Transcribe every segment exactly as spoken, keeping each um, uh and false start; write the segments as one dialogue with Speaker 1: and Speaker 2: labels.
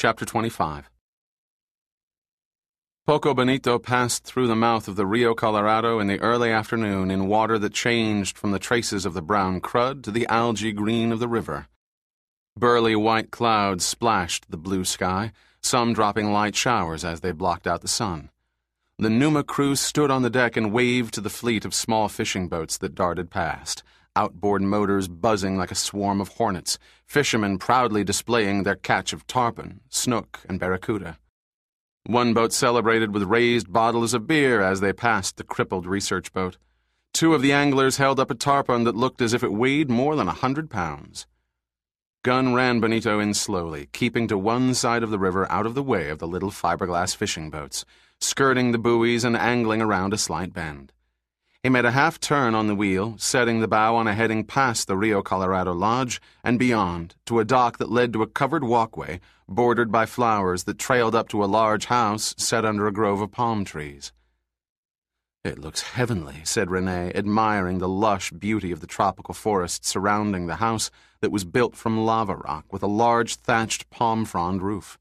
Speaker 1: Chapter twenty-five. Poco Bonito passed through the mouth of the Rio Colorado in the early afternoon in water that changed from the traces of the brown crud to the algae green of the river. Burly white clouds splashed the blue sky, some dropping light showers as they blocked out the sun. The Numa crew stood on the deck and waved to the fleet of small fishing boats that darted past, outboard motors buzzing like a swarm of hornets, fishermen proudly displaying their catch of tarpon, snook, and barracuda. One boat celebrated with raised bottles of beer as they passed the crippled research boat. Two of the anglers held up a tarpon that looked as if it weighed more than a hundred pounds. Gunn ran Bonito in slowly, keeping to one side of the river out of the way of the little fiberglass fishing boats, skirting the buoys and angling around a slight bend. He made a half-turn on the wheel, setting the bow on a heading past the Rio Colorado Lodge and beyond, to a dock that led to a covered walkway bordered by flowers that trailed up to a large house set under a grove of palm trees. "It looks heavenly," said Renee, admiring the lush beauty of the tropical forest surrounding the house that was built from lava rock with a large thatched palm frond roof.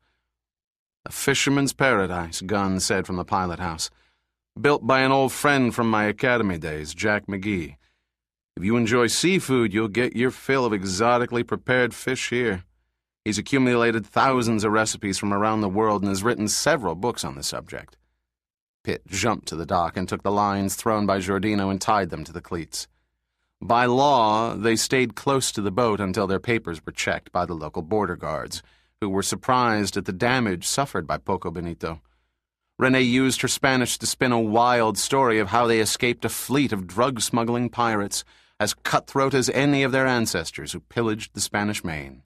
Speaker 1: "A fisherman's paradise," Gunn said from the pilot house. "Built by an old friend from my academy days, Jack McGee. If you enjoy seafood, you'll get your fill of exotically prepared fish here. He's accumulated thousands of recipes from around the world and has written several books on the subject." Pitt jumped to the dock and took the lines thrown by Giordino and tied them to the cleats. By law, they stayed close to the boat until their papers were checked by the local border guards, who were surprised at the damage suffered by Poco Bonito. Renee used her Spanish to spin a wild story of how they escaped a fleet of drug-smuggling pirates, as cutthroat as any of their ancestors who pillaged the Spanish Main.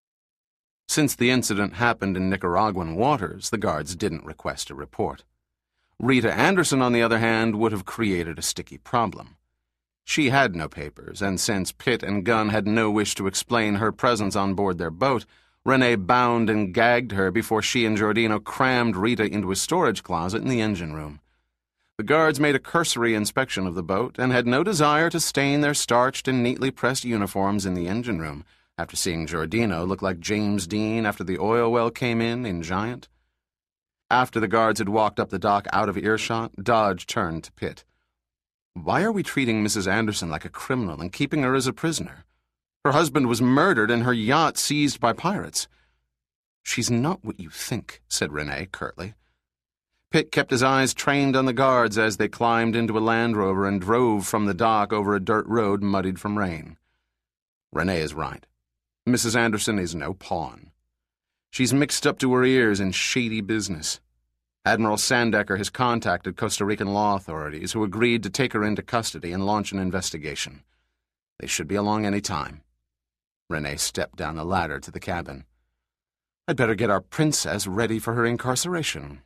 Speaker 1: Since the incident happened in Nicaraguan waters, the guards didn't request a report. Rita Anderson, on the other hand, would have created a sticky problem. She had no papers, and since Pitt and Gunn had no wish to explain her presence on board their boat, Renee bound and gagged her before she and Giordino crammed Rita into a storage closet in the engine room. The guards made a cursory inspection of the boat and had no desire to stain their starched and neatly pressed uniforms in the engine room after seeing Giordino look like James Dean after the oil well came in in Giant. After the guards had walked up the dock out of earshot, Dodge turned to Pitt. "Why are we treating Missus Anderson like a criminal and keeping her as a prisoner? Her husband was murdered and her yacht seized by pirates." "She's not what you think," said Renee curtly. Pitt kept his eyes trained on the guards as they climbed into a Land Rover and drove from the dock over a dirt road muddied from rain. "Renee is right. Missus Anderson is no pawn. She's mixed up to her ears in shady business. Admiral Sandecker has contacted Costa Rican law authorities who agreed to take her into custody and launch an investigation. They should be along any time." Renee stepped down the ladder to the cabin. "I'd better get our princess ready for her incarceration."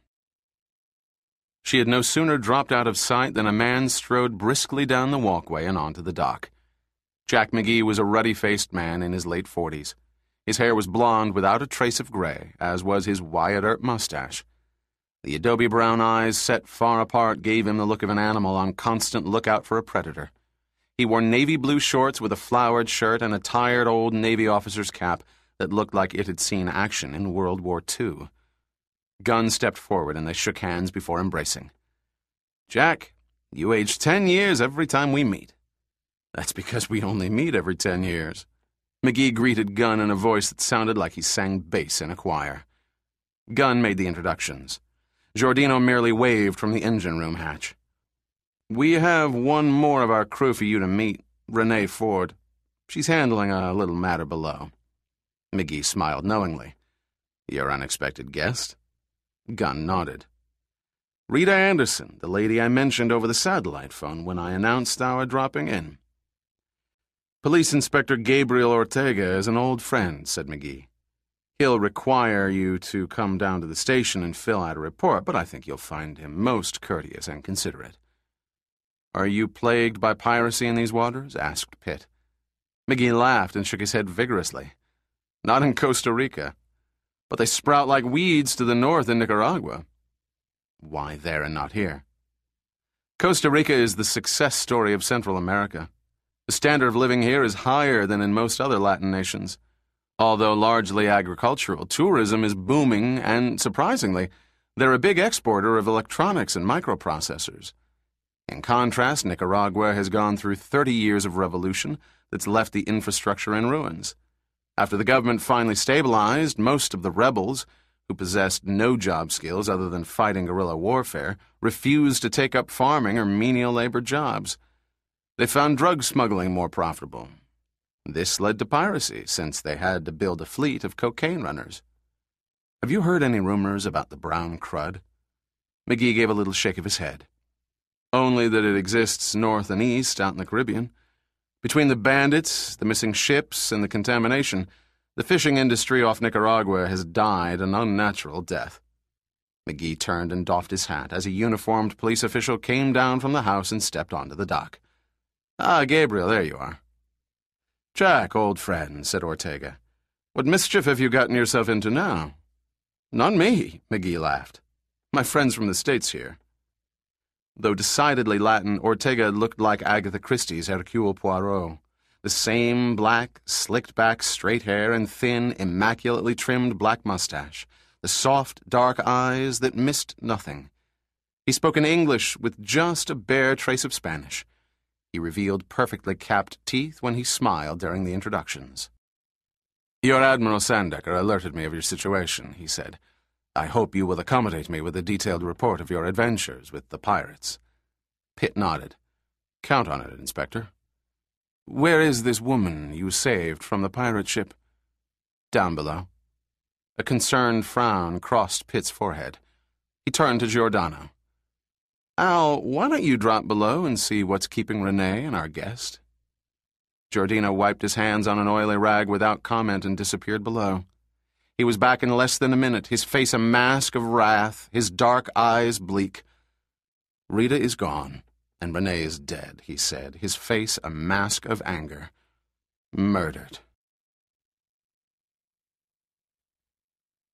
Speaker 1: She had no sooner dropped out of sight than a man strode briskly down the walkway and onto the dock. Jack McGee was a ruddy-faced man in his late forties. His hair was blonde without a trace of gray, as was his Wyatt Earp mustache. The adobe brown eyes set far apart gave him the look of an animal on constant lookout for a predator. He wore navy blue shorts with a flowered shirt and a tired old Navy officer's cap that looked like it had seen action in World War Two. Gunn stepped forward and they shook hands before embracing. "Jack, you age ten years every time we meet." "That's because we only meet every ten years. McGee greeted Gunn in a voice that sounded like he sang bass in a choir. Gunn made the introductions. Giordino merely waved from the engine room hatch. "We have one more of our crew for you to meet, Renee Ford. She's handling a little matter below." McGee smiled knowingly. "Your unexpected guest?" Gunn nodded. "Rita Anderson, the lady I mentioned over the satellite phone when I announced our dropping in." "Police Inspector Gabriel Ortega is an old friend," said McGee. "He'll require you to come down to the station and fill out a report, but I think you'll find him most courteous and considerate." "Are you plagued by piracy in these waters?" asked Pitt. McGee laughed and shook his head vigorously. "Not in Costa Rica, but they sprout like weeds to the north in Nicaragua." "Why there and not here?" "Costa Rica is the success story of Central America. The standard of living here is higher than in most other Latin nations. Although largely agricultural, tourism is booming and, surprisingly, they're a big exporter of electronics and microprocessors. In contrast, Nicaragua has gone through thirty years of revolution that's left the infrastructure in ruins. After the government finally stabilized, most of the rebels, who possessed no job skills other than fighting guerrilla warfare, refused to take up farming or menial labor jobs. They found drug smuggling more profitable. This led to piracy, since they had to build a fleet of cocaine runners. Have you heard any rumors about the brown crud? McGee gave a little shake of his head. Only that it exists north and east out in the Caribbean. Between the bandits, the missing ships, and the contamination, the fishing industry off Nicaragua has died an unnatural death. McGee turned and doffed his hat as a uniformed police official came down from the house and stepped onto the dock. Ah, Gabriel, there you are. Jack, old friend, said Ortega. What mischief have you gotten yourself into now? Not me, McGee laughed. My friends from the States here. Though decidedly Latin, Ortega looked like Agatha Christie's Hercule Poirot. The same black, slicked-back, straight hair and thin, immaculately trimmed black mustache. The soft, dark eyes that missed nothing. He spoke in English with just a bare trace of Spanish. He revealed perfectly capped teeth when he smiled during the introductions. Your Admiral Sandecker alerted me of your situation, he said. I hope you will accommodate me with a detailed report of your adventures with the pirates. Pitt nodded. Count on it, Inspector. Where is this woman you saved from the pirate ship? Down below. A concerned frown crossed Pitt's forehead. He turned to Giordano. Al, why don't you drop below and see what's keeping Renee and our guest? Giordano wiped his hands on an oily rag without comment and disappeared below. He was back in less than a minute, his face a mask of wrath, his dark eyes bleak. Rita is gone, and Renee is dead, he said, his face a mask of anger. Murdered.